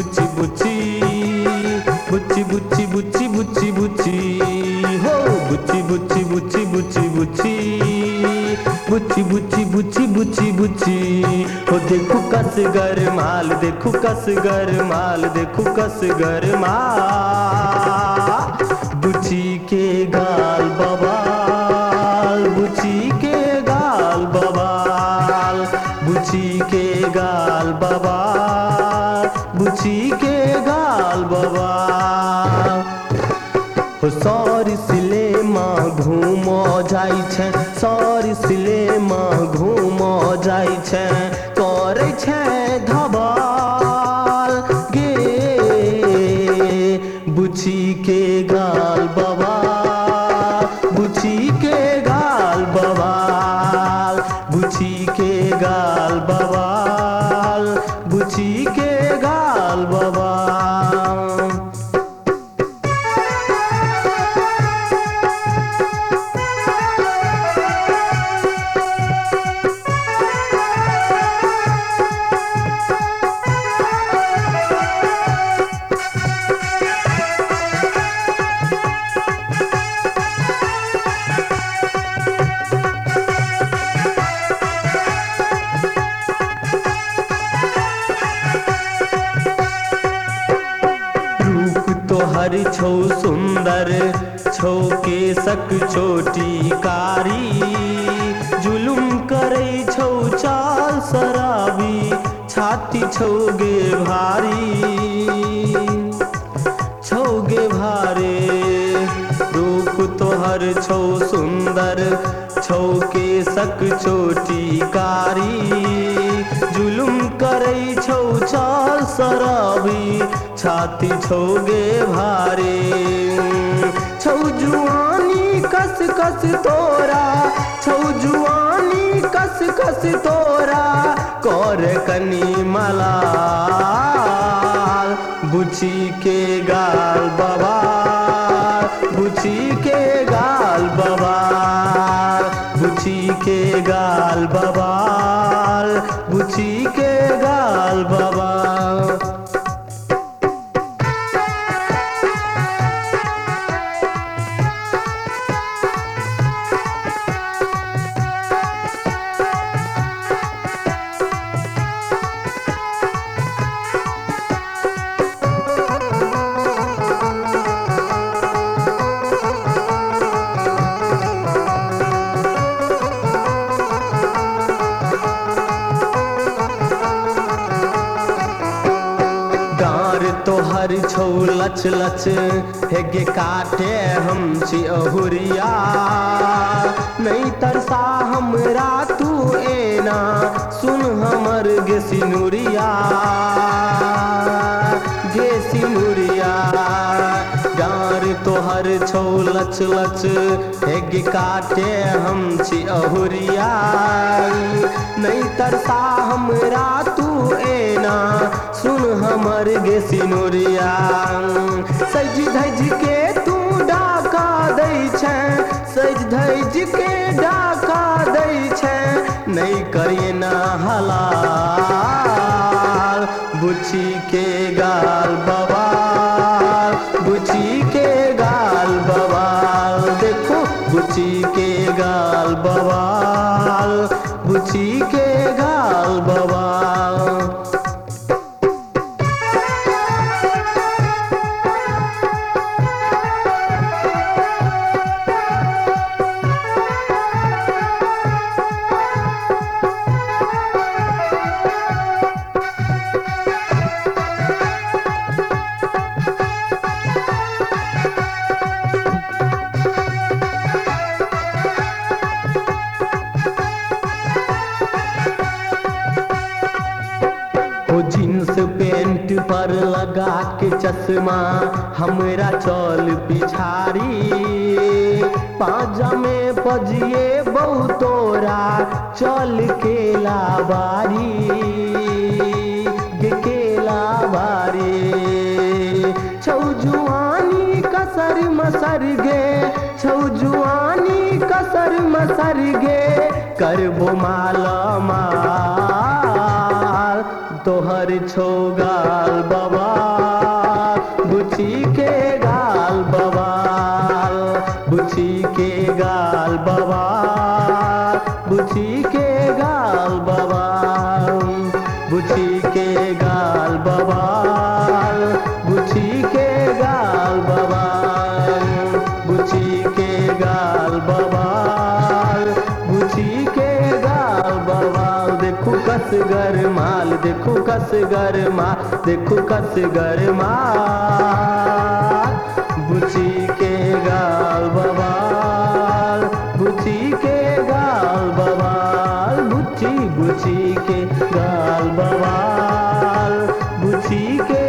बुच्ची बुच्ची बुच्ची बुच्ची बुच्ची बुच्ची बुच्ची हो बुच्ची बुच्ची बुच्ची बुच्ची बुच्ची बुच्ची बुच्ची बुच्ची बुच्ची बुच्ची हो देखो कसगर माल देखो कसगर माल देखो कसगर माल बुच्ची के गाल बवाल बुच्ची के गाल बवाल बुच्ची के गाल बवाल बुच्ची के गाल बवाल हो सौरी सिलेमा घूमो जाइ छै सौरी सिलेमा घूमो जाइ छै करै छै धबाल गे बुच्ची के गाल बवाल बुच्ची के गाल बवाल बुच्ची के गाल बवाल बुच्ची के गाल बवाल तोहर छौ सुंदर छौ केसक चोटी कारी जुलुम करे छौ चाल शराबी छाती छौ गे भारी छौ गे भारे रूप तोहर छौ सुंदर छौ केसक चोटी कारी जुलुम करे छौ चाल शराबी छाती छौ गे भारे छौ जुआनी कस कस तोरा छौ जुआनी कस कस तोरा कर कनी मलाल बुच्ची के गाल बवाल बुच्ची के गाल बवाल बुच्ची के गाल बवाल बुच्ची के गाल बवाल तोहर छौ लच लच हेगे काटे हम छी अहुरिया नहीं तरसा हमरा तू एना सुन हमर गे सिनुरिया डार तोहर छौ लच लच हेगे काटे हम छी अहुरिया नहीं तरसा हमरा तू एना सुन हमर गे सिनुरिया सज धज के तू डाका दै छै सज धज के डाका दै छै नहीं करिए ना हलाल बुच्ची के गाल बवाल बुच्ची के गाल बवाल देखो बुच्ची के गाल बवाल बुच्ची के गाल बवाल जींस पेंट पर लगा के चश्मा हमरा चल पिछाड़ी पाजा में पजिए बहुतोरा चल के लाबारी केला बारी छौ जुआनी कसर मसर गे छौ जुआनी कसर मसर गे करबो माला माल तोहर छौ गाल बाबा कस गरमा, देखो कस गरमा। बुची के गाल बवाल, बुची के गाल बवाल, बुची बुची के गाल बवाल, बुची के